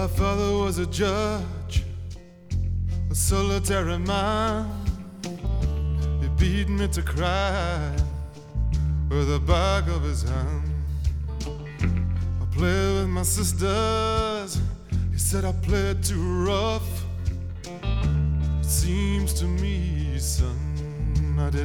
My father was a judge, a solitary man. He beat me to cry with the back of his hand. I played with my sisters. He said I played too rough. It seems to me, son, I did